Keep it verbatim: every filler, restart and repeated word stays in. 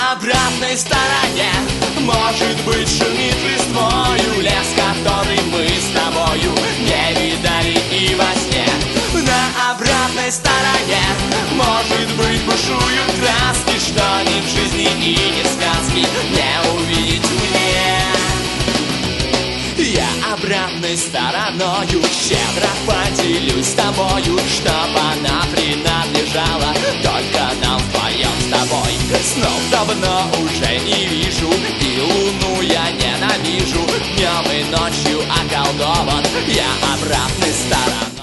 На обратной стороне, может быть, шумит листвою лес, который мы с тобою не видали и во сне. На обратной стороне, может быть, бушуют краски, что ни в жизни и ни в сказке не увидеть мне. Я обратной стороною щедро поделюсь с тобою, чтоб она принадлежала только нам вдвоем с тобой. Снов давно уже не вижу, и луну я ненавижу. Днем и ночью околдован я обратной стороной.